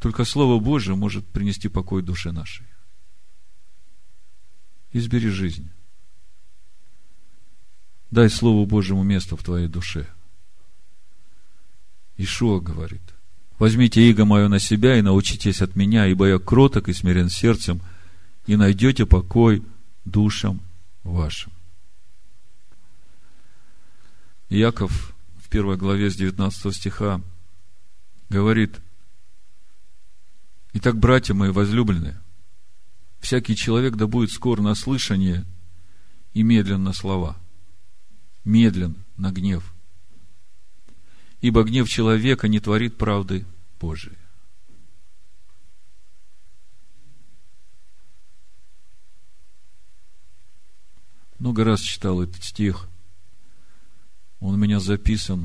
Только Слово Божие может принести покой душе нашей. Избери жизнь. Дай Слову Божьему место в твоей душе. Иешуа говорит: возьмите иго мое на себя и научитесь от меня, ибо я кроток и смирен сердцем, и найдете покой душам вашим. Иаков в 1 главе с 19 стиха говорит: итак, братья мои возлюбленные, всякий человек да будет скор на слышание и медлен на слова, медлен на гнев, ибо гнев человека не творит правды Божией. Много раз читал этот стих. Он у меня записан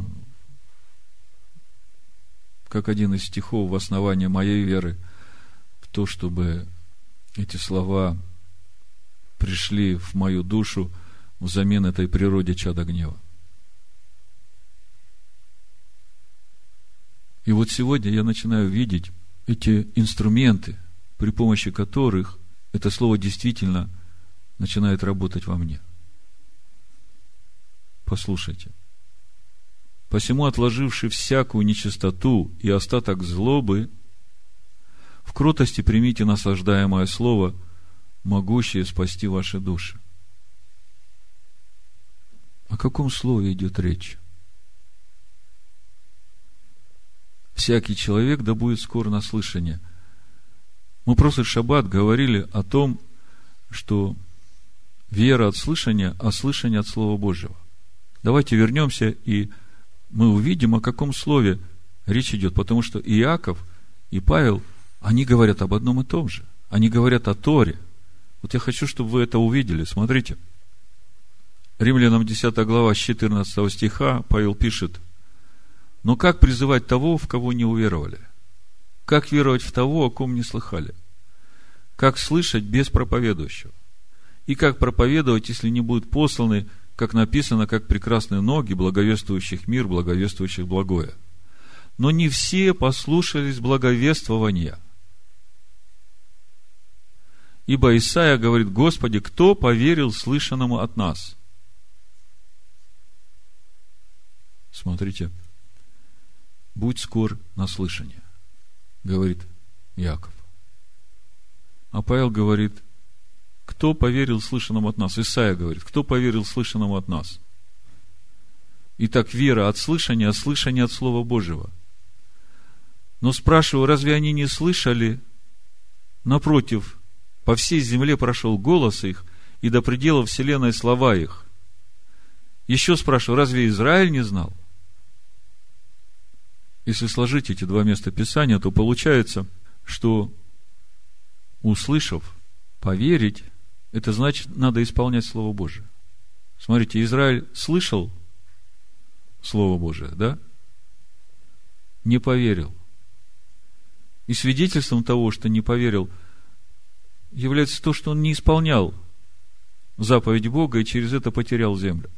как один из стихов в основании моей веры в то, чтобы эти слова пришли в мою душу взамен этой природе чада гнева. И вот сегодня я начинаю видеть эти инструменты, при помощи которых это слово действительно начинает работать во мне. Послушайте. Посему, отложивши всякую нечистоту и остаток злобы, в кротости примите насаждаемое слово, могущее спасти ваши души. О каком слове идет речь? Всякий человек да будет скор на слышание. Мы в прошлый шаббат говорили о том, что вера от слышания, а слышание от Слова Божьего. Давайте вернемся, и мы увидим, о каком слове речь идет. Потому что и Иаков, и Павел, они говорят об одном и том же. Они говорят о Торе. Вот я хочу, чтобы вы это увидели. Смотрите. Римлянам 10 глава с 14 стиха Павел пишет: но как призывать того, в кого не уверовали? Как веровать в того, о ком не слыхали? Как слышать без проповедующего? И как проповедовать, если не будут посланы, как написано, как прекрасные ноги благовествующих мир, благовествующих благое? Но не все послушались благовествования. Ибо Исаия говорит: Господи, кто поверил слышанному от нас? Смотрите. Будь скор на слышание, говорит Иаков. А Павел говорит: кто поверил слышанному от нас? Исаия говорит: кто поверил слышанному от нас? Итак, вера от слышания, а слышание от Слова Божьего. Но спрашиваю, разве они не слышали? Напротив, по всей земле прошел голос их, и до предела вселенной слова их. Еще спрашиваю, разве Израиль не знал? Если сложить эти два места Писания, то получается, что, услышав, поверить, это значит, надо исполнять Слово Божие. Смотрите, Израиль слышал Слово Божие, да? Не поверил. И свидетельством того, что не поверил, является то, что он не исполнял заповедь Бога и через это потерял землю.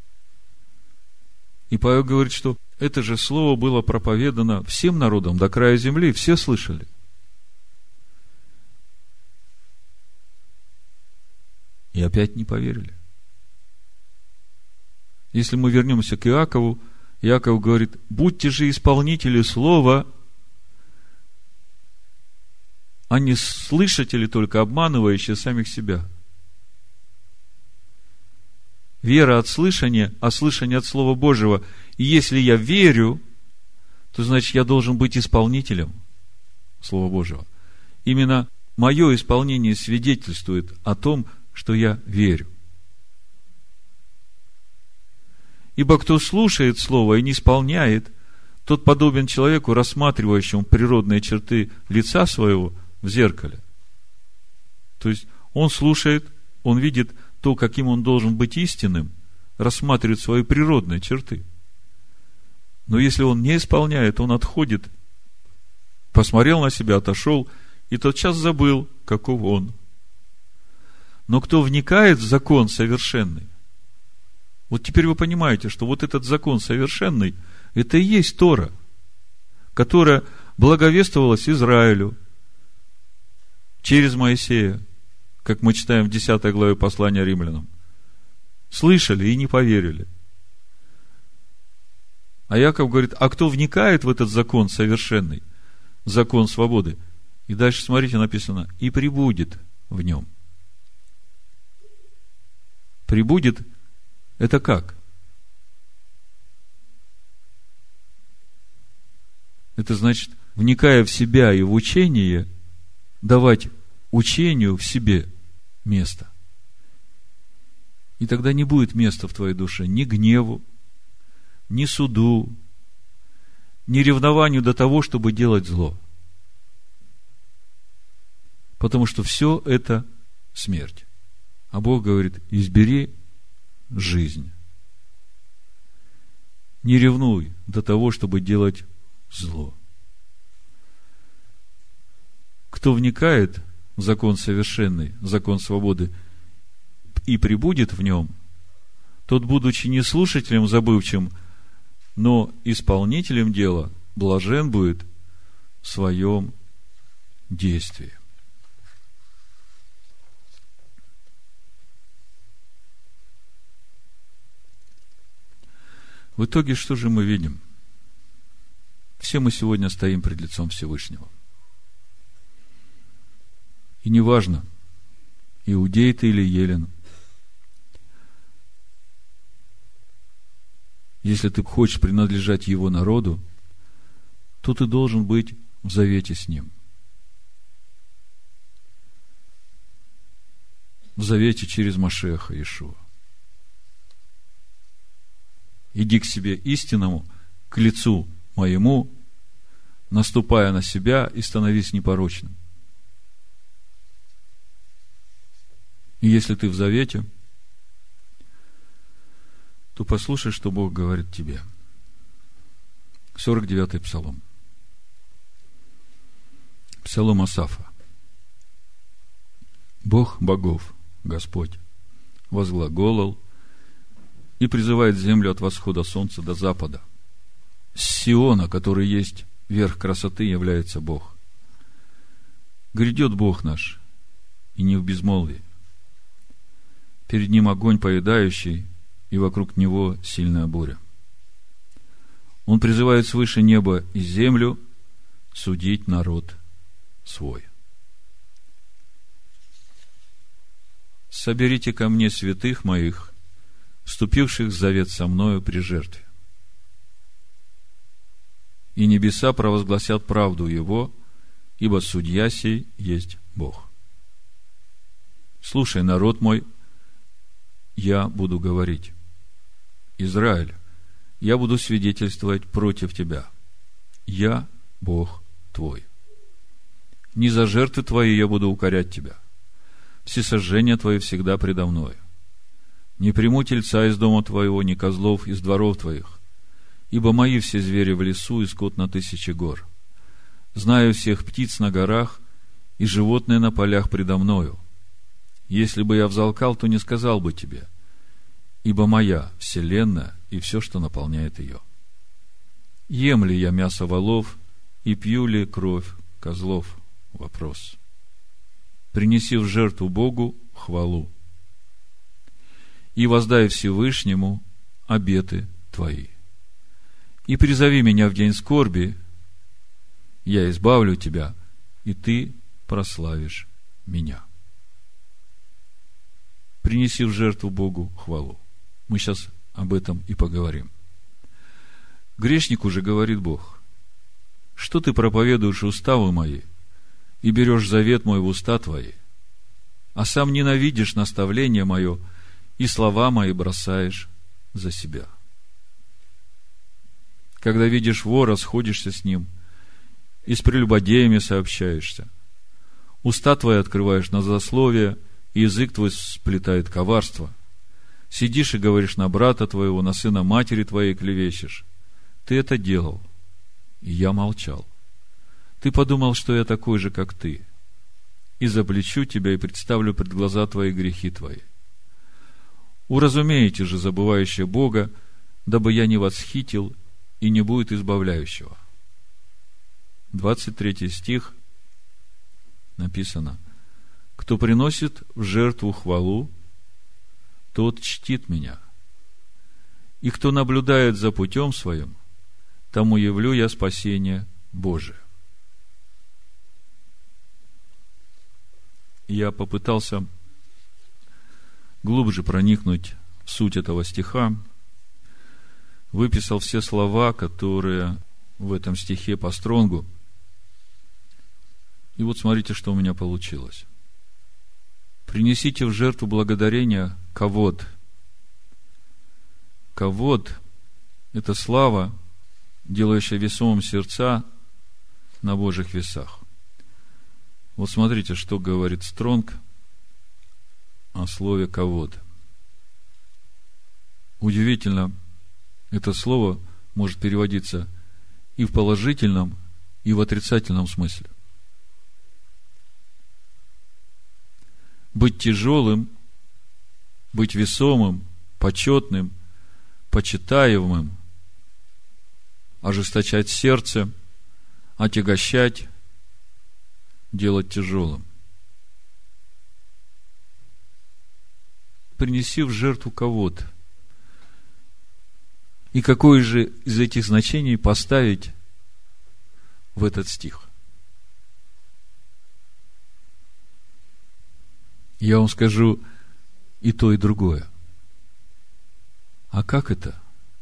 И Павел говорит, что это же слово было проповедано всем народам до края земли, все слышали. И опять не поверили. Если мы вернемся к Иакову, Иаков говорит: будьте же исполнители слова, а не слышатели только, обманывающие самих себя. Вера от слышания, а слышание от Слова Божьего. И если я верю, то значит, я должен быть исполнителем Слова Божьего. Именно мое исполнение свидетельствует о том, что я верю. Ибо кто слушает Слово и не исполняет, тот подобен человеку, рассматривающему природные черты лица своего в зеркале. То есть, он слушает, он видит то, каким он должен быть истинным, рассматривает свои природные черты. Но если он не исполняет, он отходит, посмотрел на себя, отошел, и тотчас забыл, каков он. Но кто вникает в закон совершенный, вот теперь вы понимаете, что вот этот закон совершенный, это и есть Тора, которая благовествовалось Израилю через Моисея, как мы читаем в 10 главе послания Римлянам. Слышали и не поверили. А Яков говорит, а кто вникает в этот закон совершенный, закон свободы, и дальше, смотрите, написано, и пребудет в нем. Пребудет – это как? Это значит, вникая в себя и в учение, давать учению в себе место. И тогда не будет места в твоей душе ни гневу, ни суду, ни ревнованию до того, чтобы делать зло. Потому что все это смерть. А Бог говорит, избери жизнь. Не ревнуй до того, чтобы делать зло. Кто вникает в закон совершенный, закон свободы, и пребудет в нем, тот, будучи не слушателем забывчим, но исполнителем дела, блажен будет в своем действии. В итоге, что же мы видим? Все мы сегодня стоим пред лицом Всевышнего. И неважно, иудей ты или елен, если ты хочешь принадлежать его народу, то ты должен быть в завете с ним. В завете через Машеха Иешуа. Иди к себе истинному, к лицу моему, наступая на себя, и становись непорочным. И если ты в завете, то послушай, что Бог говорит тебе. 49-й псалом. Псалом Асафа. Бог богов, Господь, возглаголал и призывает землю от восхода солнца до запада. С Сиона, который есть верх красоты, является Бог. Грядет Бог наш, и не в безмолвии. Перед ним огонь поедающий, и вокруг него сильная буря. Он призывает свыше неба и землю судить народ свой. Соберите ко мне святых моих, вступивших в завет со мною при жертве. И небеса провозгласят правду его, ибо судья сей есть Бог. Слушай, народ мой, я буду говорить. Израиль, я буду свидетельствовать против тебя. Я Бог твой. Не за жертвы твои я буду укорять тебя. Всесожжения твои всегда предо мною. Не приму тельца из дома твоего, ни козлов из дворов твоих, ибо мои все звери в лесу и скот на 1000 гор. Знаю всех птиц на горах и животные на полях предо мною. Если бы я взалкал, то не сказал бы тебе, ибо моя вселенная и все, что наполняет ее. Ем ли я мясо волов и пью ли кровь козлов? Вопрос. Принеси в жертву Богу хвалу и воздай Всевышнему обеты твои. И призови меня в день скорби, я избавлю тебя, и ты прославишь меня. Принеси в жертву Богу хвалу. Мы сейчас об этом и поговорим. Грешнику же говорит Бог: что ты проповедуешь уставы мои и берешь завет мой в уста твои, а сам ненавидишь наставление мое и слова мои бросаешь за себя. Когда видишь вора, сходишься с ним, и с прелюбодеями сообщаешься. Уста твои открываешь на злословие, и язык твой сплетает коварство. Сидишь и говоришь на брата твоего, на сына матери твоей клевещешь. Ты это делал, и я молчал. Ты подумал, что я такой же, как ты, и заплечу тебя, и представлю пред глаза твои грехи твои. Уразумеете же, забывающие Бога, дабы я не восхитил, и не будет избавляющего. 23 стих написано: «Кто приносит в жертву хвалу, тот чтит меня. И кто наблюдает за путем своим, тому явлю я спасение Божие». Я попытался глубже проникнуть в суть этого стиха, выписал все слова, которые в этом стихе по Стронгу. И вот смотрите, что у меня получилось. Принесите в жертву благодарения кавод. Кавод – это слава, делающая весомым сердца на Божьих весах. Вот смотрите, что говорит Стронг о слове кавод. Удивительно, это слово может переводиться и в положительном, и в отрицательном смысле. Быть тяжелым, быть весомым, почетным, почитаемым, ожесточать сердце, отягощать, делать тяжелым. Принеси в жертву кого-то. И какое же из этих значений поставить в этот стих? Я вам скажу и то, и другое. А как это?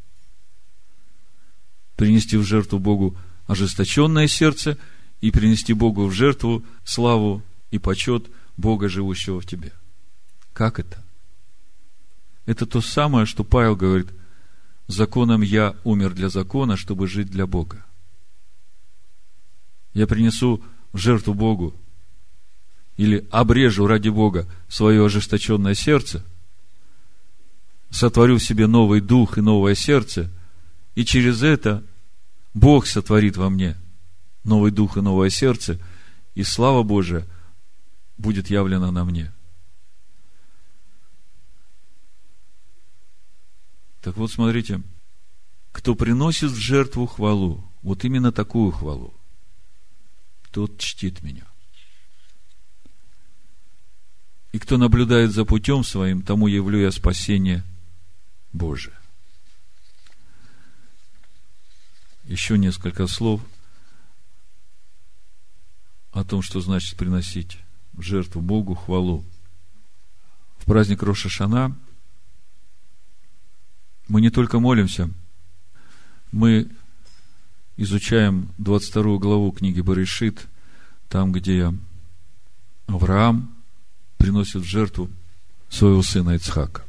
Принести в жертву Богу ожесточенное сердце и принести Богу в жертву славу и почет Бога, живущего в тебе. Как это? Это то самое, что Павел говорит: законом я умер для закона, чтобы жить для Бога. Я принесу в жертву Богу или обрежу ради Бога свое ожесточенное сердце, сотворю в себе новый дух и новое сердце, и через это Бог сотворит во мне новый дух и новое сердце, и слава Божия будет явлена на мне. Так вот, смотрите, кто приносит в жертву хвалу, вот именно такую хвалу, тот чтит меня. И кто наблюдает за путем своим, тому явлю я спасение Божие. Еще несколько слов о том, что значит приносить в жертву Богу хвалу. В праздник Рош ха-Шана мы не только молимся, мы изучаем 22 главу книги Берешит, там, где Авраам приносит в жертву своего сына Ицхака.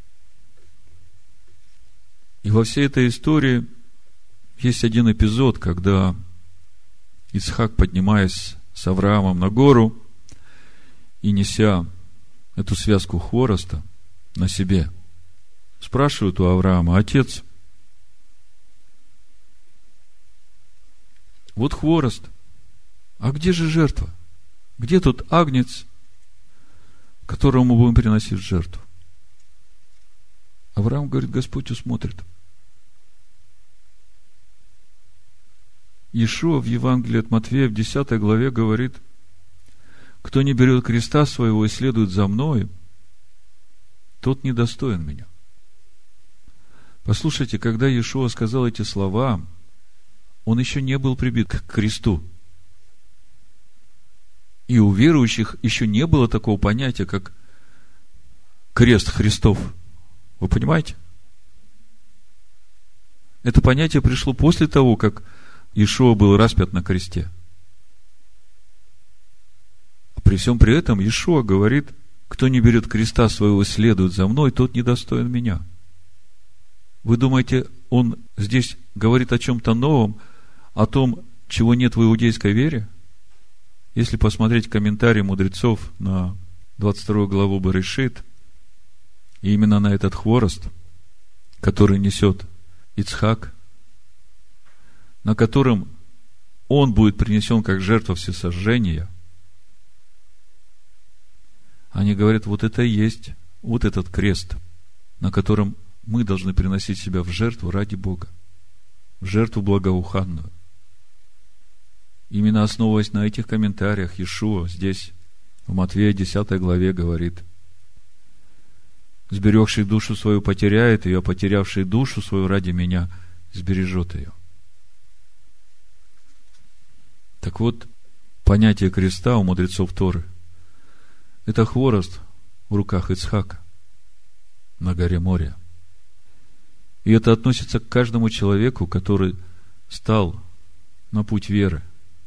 И во всей этой истории есть один эпизод, когда Ицхак, поднимаясь с Авраамом на гору и неся эту связку хвороста на себе, спрашивает у Авраама: отец, вот хворост, а где же жертва? Где тот агнец, которого мы будем приносить в жертву? Авраам говорит: Господь усмотрит. Иешуа в Евангелии от Матфея в 10 главе говорит: кто не берет креста своего и следует за мною, тот недостоин меня. Послушайте, когда Иешуа сказал эти слова, он еще не был прибит к кресту. И у верующих еще не было такого понятия, как крест Христов. Вы понимаете? Это понятие пришло после того, как Иешуа был распят на кресте. При всем при этом Иешуа говорит: кто не берет креста своего и следует за мной, тот недостоин меня. Вы думаете, он здесь говорит о чем-то новом, о том, чего нет в иудейской вере? Если посмотреть комментарии мудрецов на 22 главу Берешит, и именно на этот хворост, который несет Ицхак, на котором он будет принесен как жертва всесожжения, они говорят: вот это и есть вот этот крест, на котором мы должны приносить себя в жертву ради Бога, в жертву благоуханную. Именно основываясь на этих комментариях, Иешуа здесь, в Матфея 10 главе, говорит: «Сберегший душу свою потеряет ее, а потерявший душу свою ради меня сбережет ее». Так вот, понятие креста у мудрецов Торы – это хворост в руках Ицхака на горе Мория. И это относится к каждому человеку, который стал на путь веры.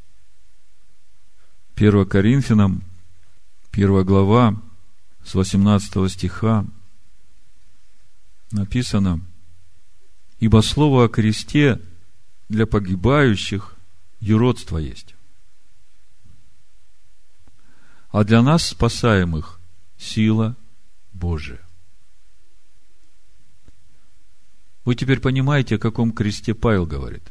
1 Коринфянам, 1 глава, с 18 стиха написано: «Ибо слово о кресте для погибающих юродство есть, а для нас, спасаемых, сила Божия». Вы теперь понимаете, о каком кресте Павел говорит?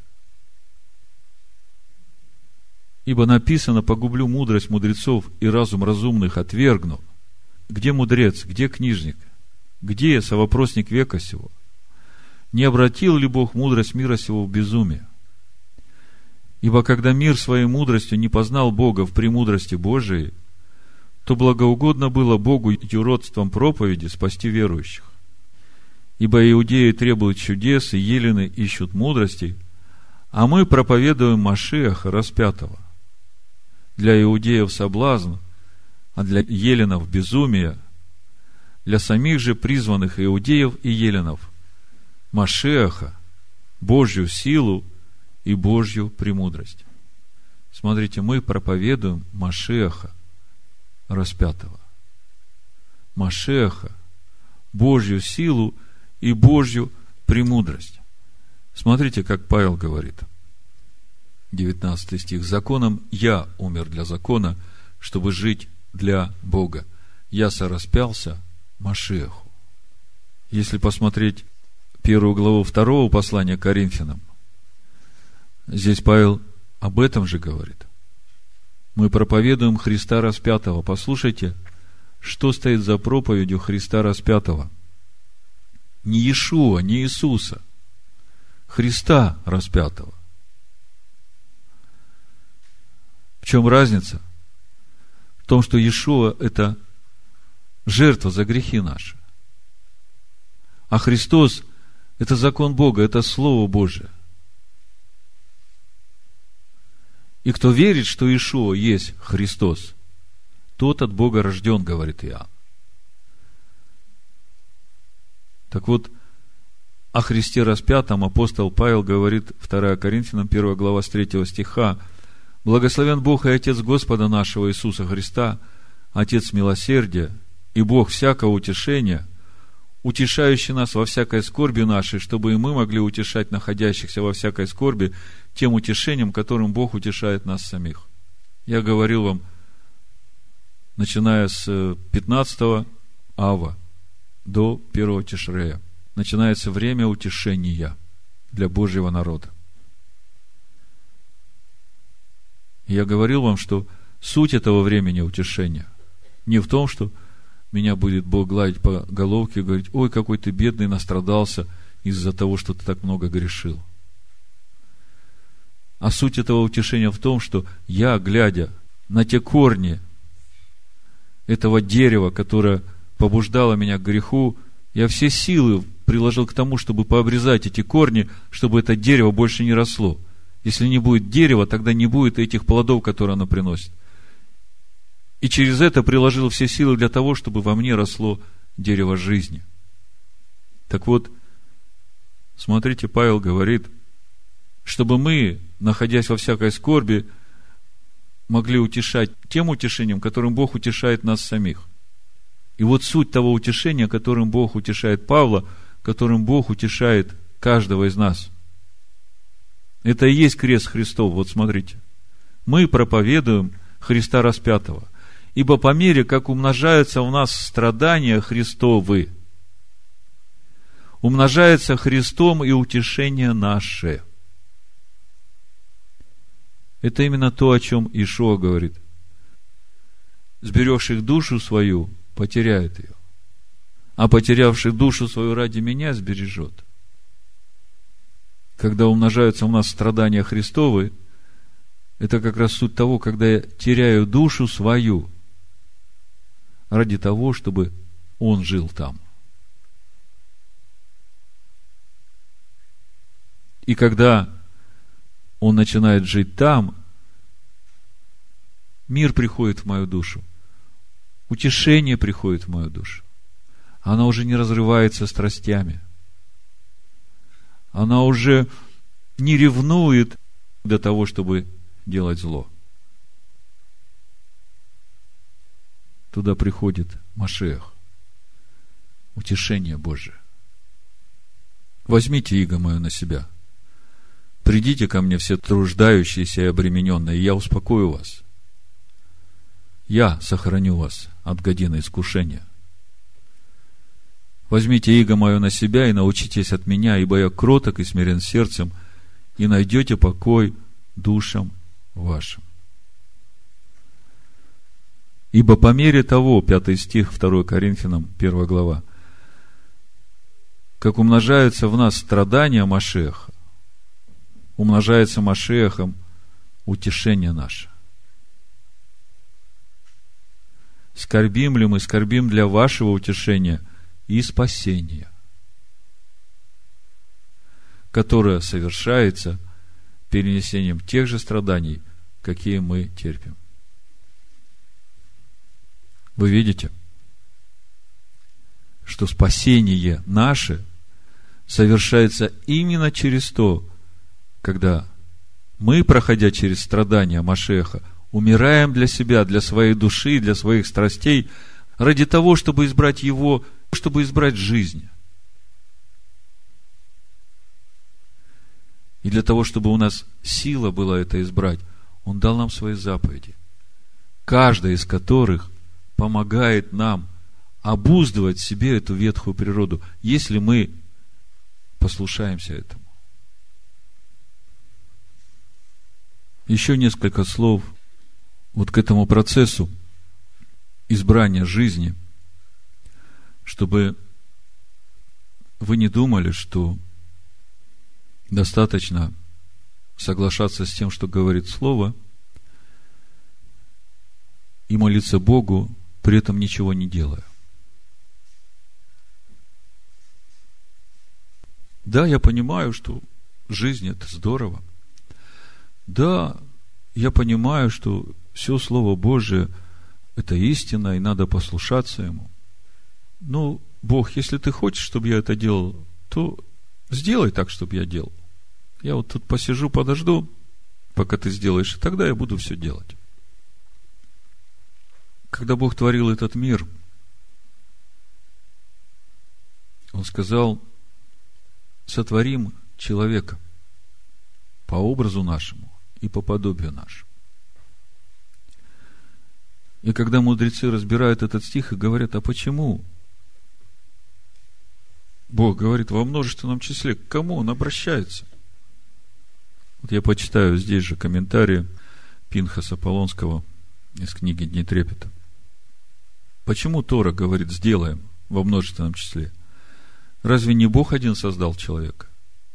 «Ибо написано: погублю мудрость мудрецов и разум разумных отвергну». Где мудрец, где книжник, где совопросник века сего? Не обратил ли Бог мудрость мира сего в безумие? Ибо когда мир своей мудростью не познал Бога в премудрости Божией, то благоугодно было Богу юродством проповеди спасти верующих. Ибо иудеи требуют чудес, и елены ищут мудрости, а мы проповедуем Машиаха распятого. Для иудеев соблазн, а для еленов безумие, для самих же призванных иудеев и еленов Машиаха, Божью силу и Божью премудрость. Смотрите, мы проповедуем Машиаха распятого. Машиаха, Божью силу и Божью премудрость. Смотрите, как Павел говорит. 19 стих. «Законом я умер для закона, чтобы жить для Бога. Я сораспялся Машиаху». Если посмотреть 1 главу 2 послания к Коринфянам, здесь Павел об этом же говорит. Мы проповедуем Христа распятого. Послушайте, что стоит за проповедью Христа распятого. Не Иешуа, не Иисуса. Христа распятого. В чем разница? В том, что Иешуа – это жертва за грехи наши. А Христос – это закон Бога, это Слово Божие. И кто верит, что Иешуа есть Христос, тот от Бога рожден, говорит Иоанн. Так вот, о Христе распятом апостол Павел говорит, 2 Коринфянам, 1 глава, с 3 стиха: «Благословен Бог и Отец Господа нашего Иисуса Христа, Отец милосердия и Бог всякого утешения, утешающий нас во всякой скорби нашей, чтобы и мы могли утешать находящихся во всякой скорби тем утешением, которым Бог утешает нас самих». Я говорил вам, начиная с 15 ава до 1 Тишрея, начинается время утешения для Божьего народа. Я говорил вам, что суть этого времени утешения не в том, что меня будет Бог гладить по головке и говорить: ой, какой ты бедный, настрадался из-за того, что ты так много грешил. А суть этого утешения в том, что я, глядя на те корни этого дерева, которое побуждало меня к греху, я все силы приложил к тому, чтобы пообрезать эти корни, чтобы это дерево больше не росло. Если не будет дерева, тогда не будет этих плодов, которые оно приносит. И через это приложил все силы для того, чтобы во мне росло дерево жизни. Так вот, смотрите, Павел говорит, чтобы мы, находясь во всякой скорби, могли утешать тем утешением, которым Бог утешает нас самих. И вот суть того утешения, которым Бог утешает Павла, которым Бог утешает каждого из нас. Это и есть крест Христов. Вот смотрите. Мы проповедуем Христа распятого. Ибо по мере, как умножаются в нас страдания Христовы, умножается Христом и утешение наше. Это именно то, о чем Иешуа говорит. Сберегших душу свою потеряет ее, а потерявший душу свою ради меня сбережет. Когда умножаются у нас страдания Христовы, Это как раз суть того, когда я теряю душу свою ради того, чтобы Он жил там. И когда Он начинает жить там, мир приходит в мою душу, утешение приходит в мою душу. Она уже не разрывается страстями. Она уже не ревнует до того, чтобы делать зло. Туда приходит Машиах, утешение Божие. Возьмите иго мое на себя. Придите ко мне все труждающиеся и обремененные, и я успокою вас. Я сохраню вас от годины искушения. Возьмите иго мое на себя и научитесь от меня, ибо я кроток и смирен сердцем, и найдете покой душам вашим. Ибо по мере того, 5 стих, 2 Коринфянам, 1 глава, как умножается в нас страдания Машиаха, умножается Машиахом утешение наше. Скорбим ли мы, скорбим для вашего утешения и спасения, которое совершается перенесением тех же страданий, какие мы терпим. Вы видите, что спасение наше совершается именно через то, когда мы, проходя через страдания Машиаха, умираем для себя, для своей души, для своих страстей, ради того, чтобы избрать Его, чтобы избрать жизнь. И для того, чтобы у нас сила была это избрать, Он дал нам свои заповеди, каждая из которых помогает нам обуздывать в себе эту ветхую природу, если мы послушаемся этому. Еще несколько слов вот к этому процессу избрания жизни, чтобы вы не думали, что достаточно соглашаться с тем, что говорит Слово, и молиться Богу, при этом ничего не делая. Да, я понимаю, что жизнь – это здорово. Да, я понимаю, что все Слово Божие – это истина, и надо послушаться Ему. Ну, Бог, если Ты хочешь, чтобы я это делал, то сделай так, чтобы я делал. Я вот тут посижу, подожду, пока Ты сделаешь, и тогда я буду все делать. Когда Бог творил этот мир, Он сказал: сотворим человека по образу нашему и по подобию нашему. И когда мудрецы разбирают этот стих и говорят: а почему Бог говорит во множественном числе, к кому Он обращается? Вот я почитаю здесь же комментарии Пинхаса Полонского из книги «Дни трепета». Почему Тора говорит «сделаем» во множественном числе? Разве не Бог один создал человека?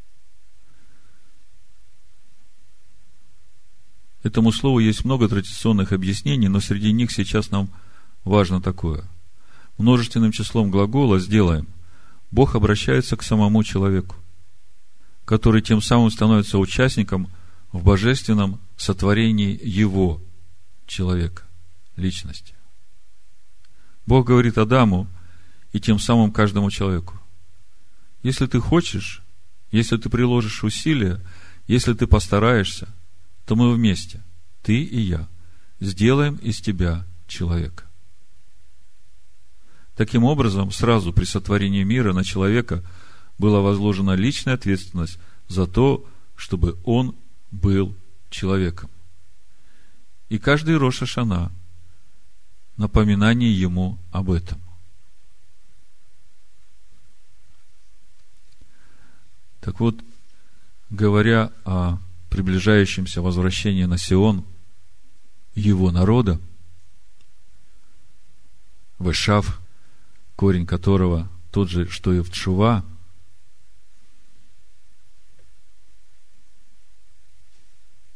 Этому слову есть много традиционных объяснений, но среди них сейчас нам важно такое. Множественным числом глагола «сделаем» Бог обращается к самому человеку, который тем самым становится участником в божественном сотворении его, человека, личности. Бог говорит Адаму и тем самым каждому человеку: если ты хочешь, если ты приложишь усилия, если ты постараешься, то мы вместе, ты и я, сделаем из тебя человека. Таким образом, сразу при сотворении мира на человека была возложена личная ответственность за то, чтобы он был человеком. И каждый Рош ха-Шана — напоминание ему об этом. Так вот, говоря о приближающемся возвращении на Сион его народа, Вешав, корень которого тот же, что и в Тшува,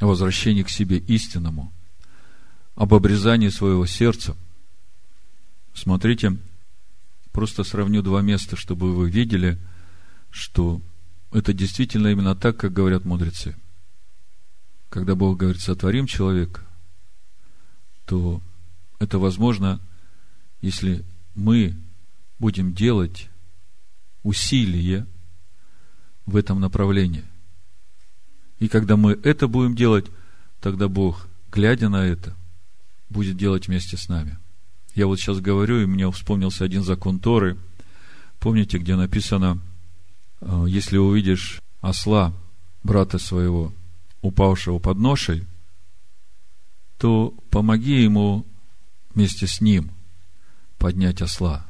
о возвращении к себе истинному, об обрезании своего сердца. Смотрите, просто сравню два места, чтобы вы видели, что это действительно именно так, как говорят мудрецы. Когда Бог говорит: сотворим человека, то это возможно, если мы будем делать усилия в этом направлении. И когда мы это будем делать, тогда Бог, глядя на это, будет делать вместе с нами. Я вот сейчас говорю, и мне вспомнился один закон Торы. Помните, где написано: если увидишь осла, брата своего, упавшего под ношей, то помоги ему вместе с ним поднять осла.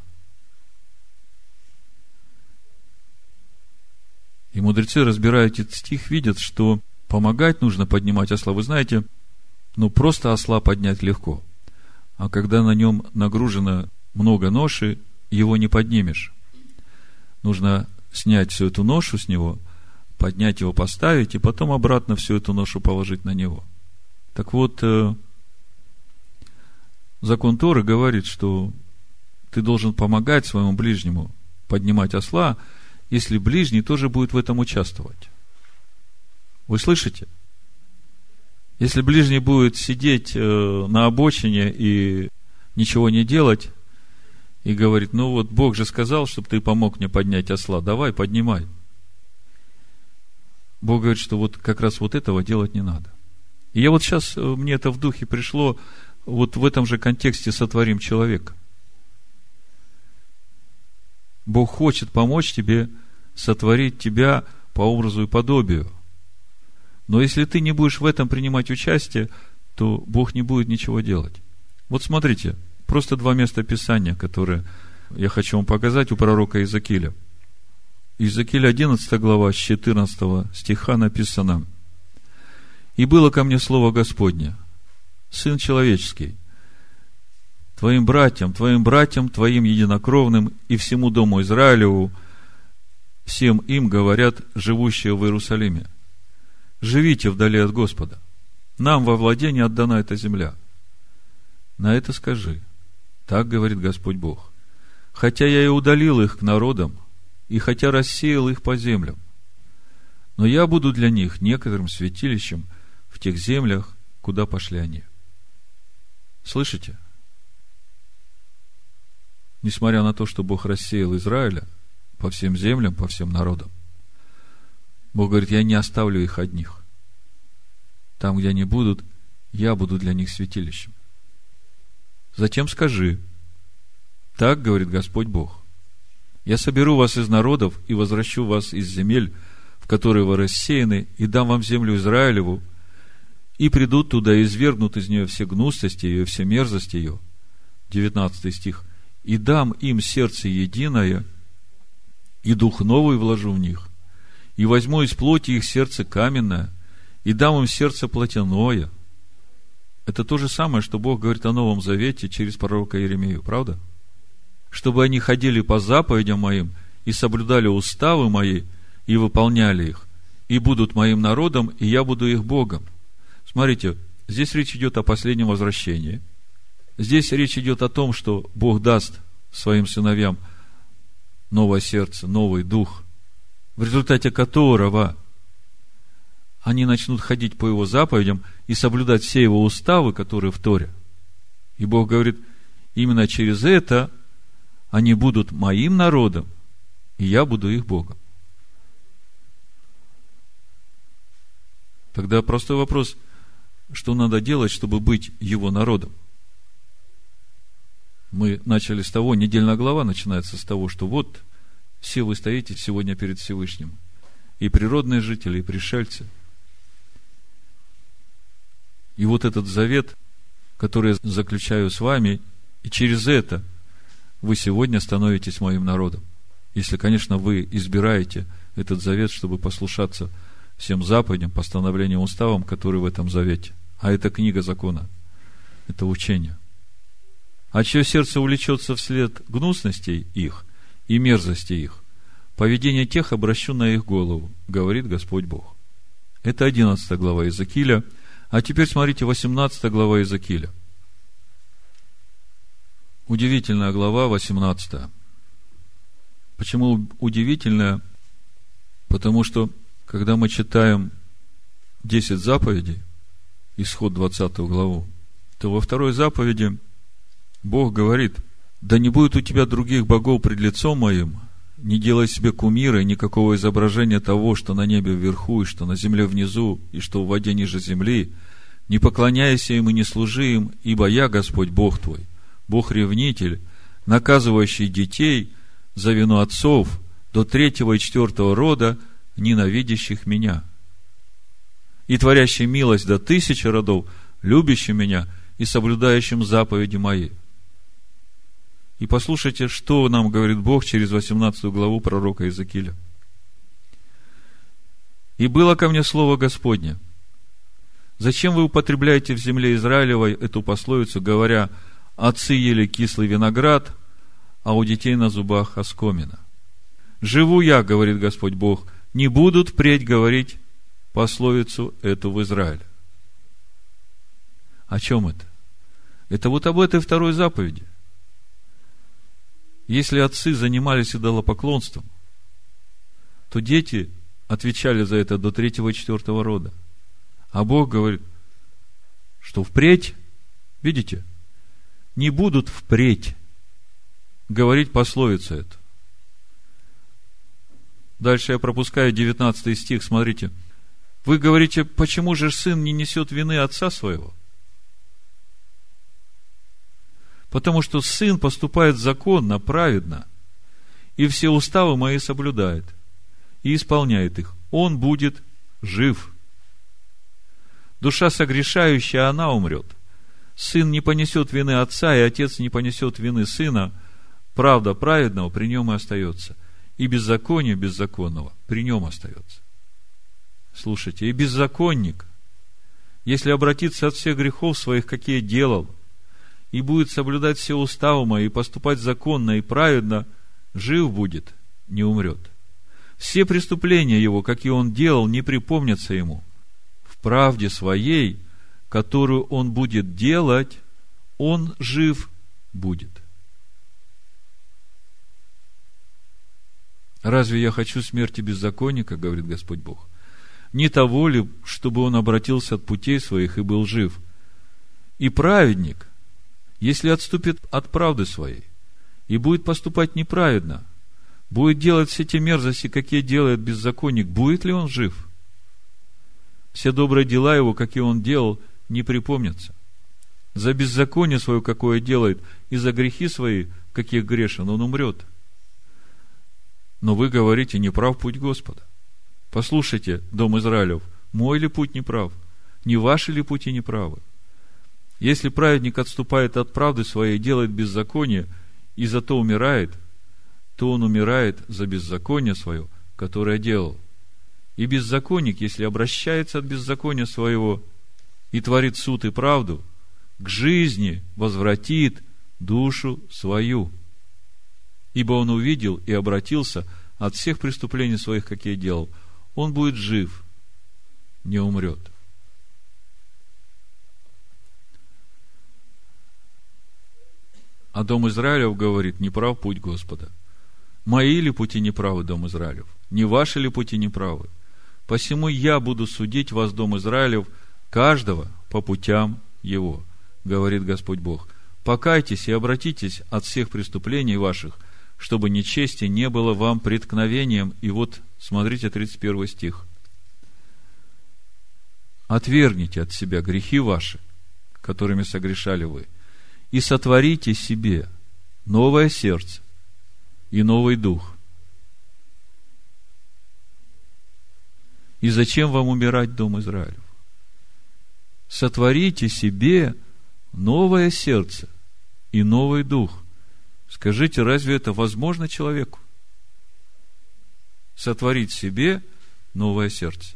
И мудрецы, разбирая этот стих, видят, что помогать нужно поднимать осла. Вы знаете, просто осла поднять легко. А когда на нем нагружено много ноши, его не поднимешь. Нужно снять всю эту ношу с него, поднять его, поставить, и потом обратно всю эту ношу положить на него. Так вот, закон Торы говорит, что ты должен помогать своему ближнему поднимать осла, если ближний тоже будет в этом участвовать. Вы слышите? Если ближний будет сидеть на обочине и ничего не делать, и говорит: Бог же сказал, чтобы ты помог мне поднять осла, давай, поднимай. Бог говорит, что как раз этого делать не надо. И я сейчас, мне это в духе пришло, в этом же контексте сотворим человека. Бог хочет помочь тебе сотворить тебя по образу и подобию. Но если ты не будешь в этом принимать участие, то Бог не будет ничего делать. Смотрите, просто два места Писания, которые я хочу вам показать у пророка Иезекииля. Иезекииль 11 глава, с 14 стиха написано: «И было ко мне слово Господне: Сын человеческий, твоим братьям, твоим единокровным и всему дому Израилеву, всем им говорят живущие в Иерусалиме: живите вдали от Господа, нам во владение отдана эта земля. На это скажи: так говорит Господь Бог, хотя я и удалил их к народам, и хотя рассеял их по землям, но я буду для них некоторым святилищем в тех землях, куда пошли они». Слышите? Несмотря на то, что Бог рассеял Израиля по всем землям, по всем народам, Бог говорит: я не оставлю их одних. Там, где они будут, я буду для них святилищем. Затем скажи: так говорит Господь Бог: я соберу вас из народов и возвращу вас из земель, в которые вы рассеяны, и дам вам землю Израилеву, и придут туда и извергнут из нее все гнусности ее, все мерзости ее. 19 стих. И дам им сердце единое, и дух новый вложу в них, и возьму из плоти их сердце каменное, и дам им сердце плотяное. Это то же самое, что Бог говорит о Новом Завете через пророка Иеремию, правда? Чтобы они ходили по заповедям моим, и соблюдали уставы мои, и выполняли их, и будут моим народом, и я буду их Богом. Смотрите, здесь речь идет о последнем возвращении. Здесь речь идет о том, что Бог даст своим сыновьям новое сердце, новый дух, в результате которого они начнут ходить по Его заповедям и соблюдать все Его уставы, которые в Торе. И Бог говорит: именно через это они будут моим народом, и я буду их Богом. Тогда простой вопрос: что надо делать, чтобы быть Его народом? Мы начали с того, недельная глава начинается с того, что все вы стоите сегодня перед Всевышним. И природные жители, и пришельцы. И этот завет, который я заключаю с вами, и через это вы сегодня становитесь моим народом. Если, конечно, вы избираете этот завет, чтобы послушаться всем заповедям, постановлениям, уставам, которые в этом завете. А это книга закона, это учение. А чье сердце увлечется вслед гнусностей их и мерзости их, поведение тех обращу на их голову, говорит Господь Бог. Это 11 глава Иезекииля. А теперь смотрите, 18 глава Иезекииля. Удивительная глава, 18. Почему удивительная? Потому что, когда мы читаем 10 заповедей, исход 20 главу, то во второй заповеди Бог говорит: да не будет у тебя других богов пред лицом моим, не делай себе кумира и никакого изображения того, что на небе вверху, и что на земле внизу, и что в воде ниже земли, не поклоняйся им и не служи им, ибо я, Господь Бог твой, Бог-ревнитель, наказывающий детей за вину отцов до 3-го и 4-го рода, ненавидящих меня, и творящий милость до 1000 родов, любящим меня и соблюдающим заповеди мои. И послушайте, что нам говорит Бог через 18 главу пророка Иезекииля. «И было ко мне слово Господне: зачем вы употребляете в земле Израилевой эту пословицу, говоря: отцы ели кислый виноград, а у детей на зубах оскомина? Живу я, говорит Господь Бог, не будут впредь говорить пословицу эту в Израиле». О чем это? Это вот об этой второй заповеди. Если отцы занимались идолопоклонством, то дети отвечали за это до 3-го и 4-го рода. А Бог говорит, что впредь, видите, не будут впредь говорить пословицу эту. Дальше я пропускаю 19 стих, смотрите. Вы говорите, почему же сын не несет вины отца своего? Потому что сын поступает законно, праведно, и все уставы мои соблюдает, и исполняет их. Он будет жив. Душа согрешающая, она умрет. Сын не понесет вины отца, и отец не понесет вины сына. Правда праведного при нем и остается. И беззаконие беззаконного при нем остается. Слушайте, и беззаконник, если обратиться от всех грехов своих, какие делал, и будет соблюдать все уставы мои, и поступать законно и праведно, жив будет, не умрет. Все преступления его, какие он делал, не припомнятся ему. В правде своей, которую он будет делать, он жив будет. Разве я хочу смерти беззаконника, говорит Господь Бог? Не того ли, чтобы он обратился от путей своих и был жив? И праведник, если отступит от правды своей и будет поступать неправедно, будет делать все те мерзости, какие делает беззаконник, будет ли он жив? Все добрые дела его, какие он делал, не припомнятся. За беззаконие свое, какое делает, и за грехи свои, каких грешен, он умрет. Но вы говорите, неправ путь Господа. Послушайте, дом Израилев, мой ли путь неправ? Не ваши ли пути неправы? Если праведник отступает от правды своей и делает беззаконие, и зато умирает, то он умирает за беззаконие свое, которое делал. И беззаконник, если обращается от беззакония своего и творит суд и правду, к жизни возвратит душу свою. Ибо он увидел и обратился от всех преступлений своих, какие делал. Он будет жив, не умрет. А дом Израилев говорит, неправ путь Господа. Мои ли пути неправы, дом Израилев? Не ваши ли пути неправы? Посему я буду судить вас, дом Израилев, каждого по путям его, говорит Господь Бог. Покайтесь и обратитесь от всех преступлений ваших, чтобы нечестие не было вам преткновением. И вот, смотрите, 31 стих. Отвергните от себя грехи ваши, которыми согрешали вы, и сотворите себе новое сердце и новый дух. И зачем вам умирать, дом Израилев? Сотворите себе новое сердце и новый дух. Скажите, разве это возможно человеку? Сотворить себе новое сердце.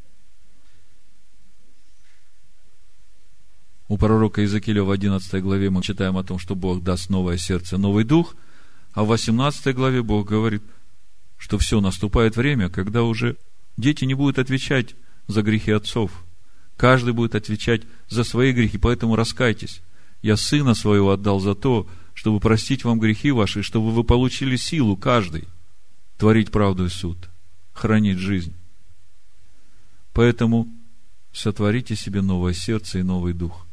У пророка Иезекииля в 11 главе мы читаем о том, что Бог даст новое сердце, новый дух, а в 18 главе Бог говорит, что все, наступает время, когда уже дети не будут отвечать за грехи отцов, Каждый будет отвечать за свои грехи, поэтому раскайтесь. Я Сына Своего отдал за то, чтобы простить вам грехи ваши, чтобы вы получили силу, каждый, творить правду и суд, хранить жизнь. Поэтому сотворите себе новое сердце и новый дух.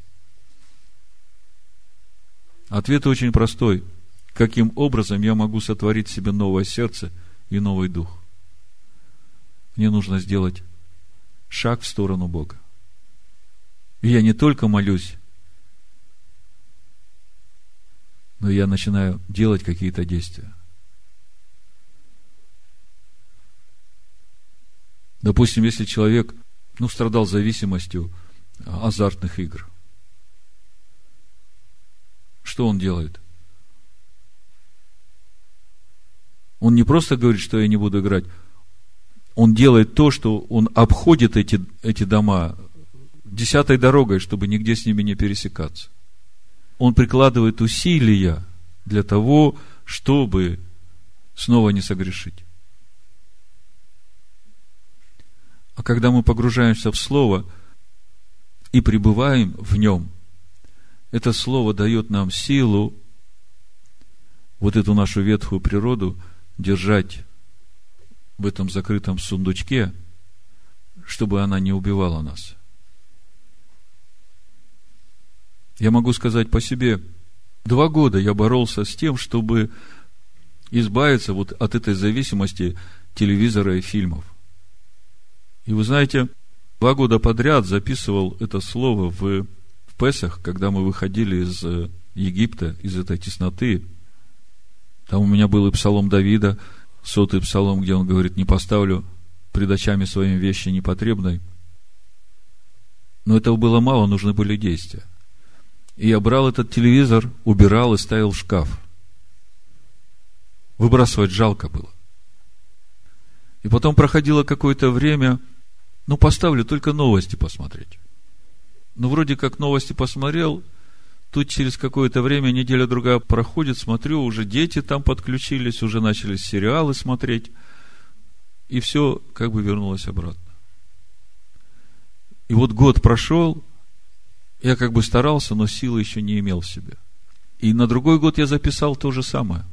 Ответ очень простой. Каким образом я могу сотворить себе новое сердце и новый дух? Мне нужно сделать шаг в сторону Бога. И я не только молюсь, но я начинаю делать какие-то действия. Допустим, если человек, страдал зависимостью азартных игр, что он делает? Он не просто говорит, что я не буду играть. Он делает то, что он обходит эти дома 10-й дорогой, чтобы нигде с ними не пересекаться. Он прикладывает усилия для того, чтобы снова не согрешить. А когда мы погружаемся в Слово и пребываем в нем, это Слово дает нам силу вот эту нашу ветхую природу держать в этом закрытом сундучке, чтобы она не убивала нас. Я могу сказать по себе, 2 года я боролся с тем, чтобы избавиться вот от этой зависимости телевизора и фильмов. И вы знаете, 2 года подряд записывал это слово в Песах, когда мы выходили из Египта, из этой тесноты. Там у меня был и псалом Давида, 100-й псалом, где он говорит: не поставлю пред очами своими вещи непотребной. Но этого было мало, нужны были действия. И я брал этот телевизор, убирал и ставил в шкаф. Выбрасывать жалко было. И потом проходило какое-то время, поставлю только новости посмотреть. Вроде как новости посмотрел, тут через какое-то время, неделя-другая проходит, смотрю, уже дети там подключились, уже начали сериалы смотреть, и все как бы вернулось обратно. И вот год прошел, я как бы старался, но силы еще не имел в себе. И на другой год я записал то же самое.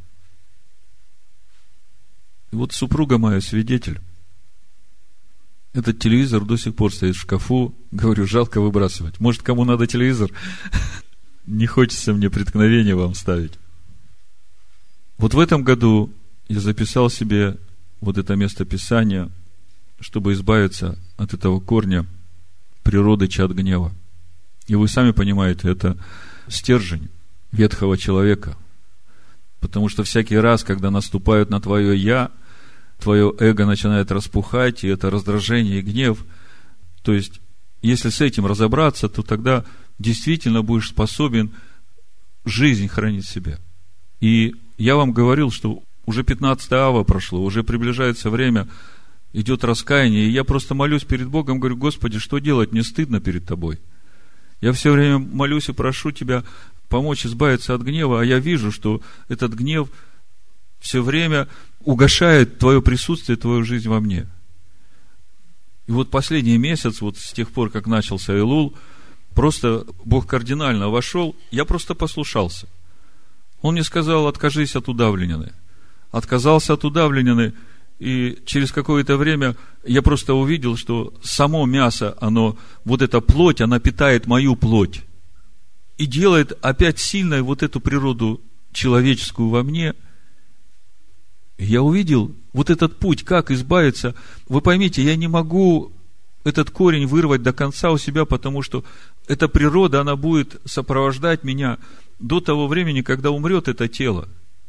И вот супруга моя свидетель. Этот телевизор до сих пор стоит в шкафу. Говорю, жалко выбрасывать. Может, кому надо телевизор? Не хочется мне преткновения вам ставить. Вот в этом году я записал себе вот это место Писания, чтобы избавиться от этого корня природы чад гнева. И вы сами понимаете, это стержень ветхого человека. Потому что всякий раз, когда наступают на твое «я», твое эго начинает распухать, и это раздражение и гнев. То есть, если с этим разобраться, то тогда действительно будешь способен жизнь хранить в себе. И я вам говорил, что уже 15 ава прошло, уже приближается время, идет раскаяние, и я просто молюсь перед Богом, говорю: Господи, что делать? Мне стыдно перед Тобой. Я все время молюсь и прошу Тебя помочь избавиться от гнева, а я вижу, что этот гнев все время угошает Твое присутствие, Твою жизнь во мне. И вот последний месяц, вот с тех пор, как начался Элул, просто Бог кардинально вошел, я просто послушался. Он мне сказал: откажись от удавленины. Отказался от удавленины, и через какое-то время я просто увидел, что само мясо, вот эта плоть, она питает мою плоть. И делает опять сильной вот эту природу человеческую во мне. И я увидел вот этот путь, как избавиться. Вы поймите, я не могу этот корень вырвать до конца у себя, потому что эта природа, она будет сопровождать меня до того времени, когда умрет это тело.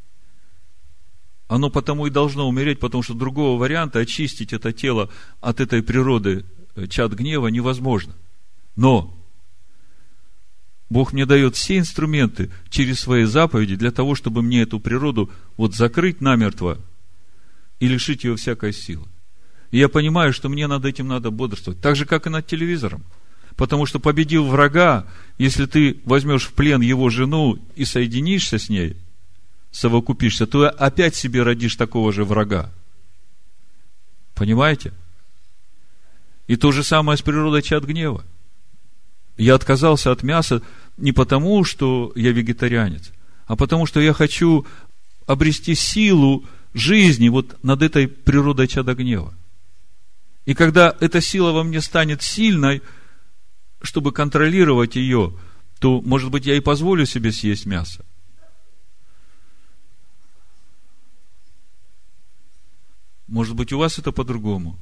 Оно потому и должно умереть, потому что другого варианта очистить это тело от этой природы чад гнева невозможно. Но Бог мне дает все инструменты через свои заповеди для того, чтобы мне эту природу закрыть намертво и лишить ее всякой силы. И я понимаю, что мне над этим надо бодрствовать. Так же, как и над телевизором. Потому что, победив врага, если ты возьмешь в плен его жену и соединишься с ней, совокупишься, то опять себе родишь такого же врага. Понимаете? И то же самое с природой чад гнева. Я отказался от мяса не потому, что я вегетарианец, а потому, что я хочу обрести силу жизни вот над этой природой чада гнева. И когда эта сила во мне станет сильной, чтобы контролировать ее, то, может быть, я и позволю себе съесть мясо. Может быть, у вас это по-другому.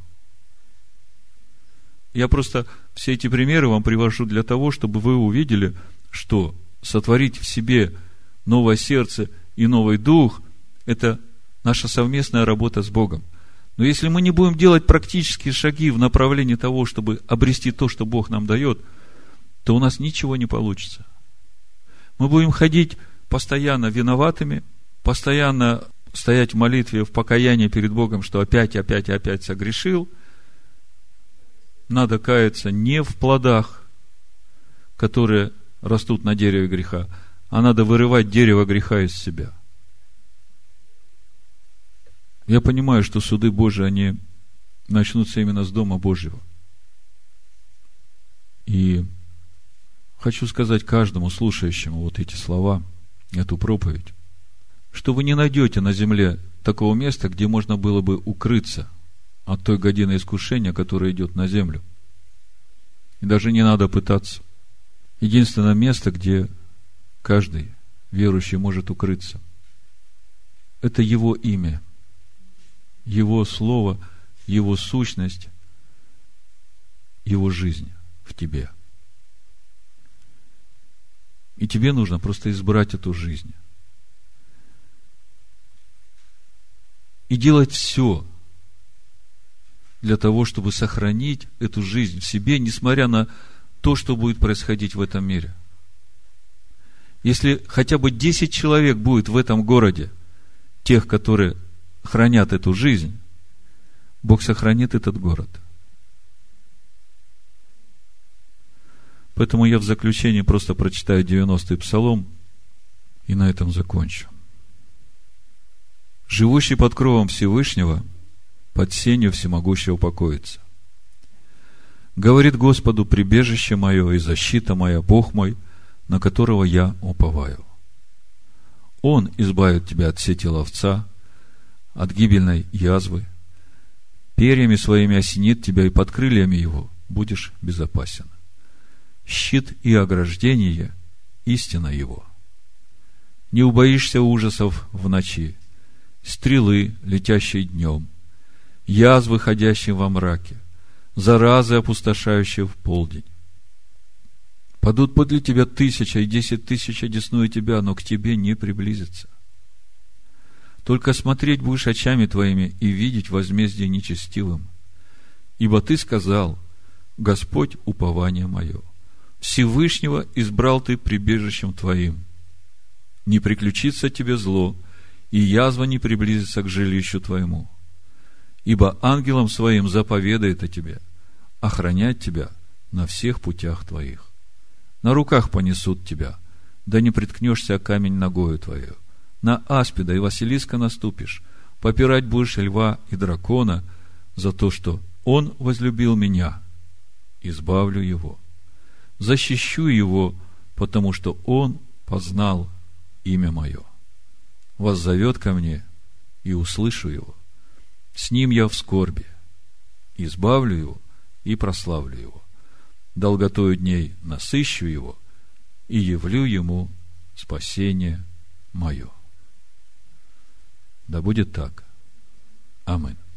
Я просто все эти примеры вам привожу для того, чтобы вы увидели, что сотворить в себе новое сердце и новый дух – это наша совместная работа с Богом. Но если мы не будем делать практические шаги в направлении того, чтобы обрести то, что Бог нам дает, то у нас ничего не получится. Мы будем ходить постоянно виноватыми, постоянно стоять в молитве, в покаянии перед Богом, что опять согрешил. Надо каяться не в плодах, которые растут на дереве греха, а надо вырывать дерево греха из себя. Я понимаю, что суды Божии, они начнутся именно с Дома Божьего. И хочу сказать каждому слушающему вот эти слова, эту проповедь, что вы не найдете на земле такого места, где можно было бы укрыться от той годины искушения, которая идет на землю. И даже не надо пытаться. Единственное место, где каждый верующий может укрыться, это Его имя, Его Слово, Его сущность, Его жизнь в тебе. И тебе нужно просто избрать эту жизнь. И делать все для того, чтобы сохранить эту жизнь в себе, несмотря на то, что будет происходить в этом мире. Если хотя бы 10 человек будет в этом городе, тех, которые хранят эту жизнь, Бог сохранит этот город. Поэтому я в заключение просто прочитаю 90-й Псалом и на этом закончу. «Живущий под кровом Всевышнего, под сенью всемогущего покоится. Говорит Господу: прибежище мое и защита моя, Бог мой, на которого я уповаю. Он избавит тебя от сети ловца, от гибельной язвы. Перьями своими осенит тебя, и под крыльями его будешь безопасен. Щит и ограждение – истина его. Не убоишься ужасов в ночи, стрелы, летящие днем, язвы, ходящие во мраке, заразы, опустошающие в полдень. Падут подле тебя 1000 и 10 000 одесную тебя, но к тебе не приблизится. Только смотреть будешь очами твоими и видеть возмездие нечестивым. Ибо ты сказал: Господь — упование мое. Всевышнего избрал ты прибежищем твоим. Не приключится тебе зло, и язва не приблизится к жилищу твоему. Ибо ангелом своим заповедает о тебе, охранять тебя на всех путях твоих. На руках понесут тебя, да не приткнешься о камень ногою твою. На аспида и василиска наступишь, попирать будешь льва и дракона за то, что он возлюбил меня. Избавлю его. Защищу его, потому что он познал имя мое. Воззовет ко мне, и услышу его. С ним я в скорби. Избавлю его и прославлю его. Долготою дней насыщу его и явлю ему спасение мое. Да будет так. Аминь.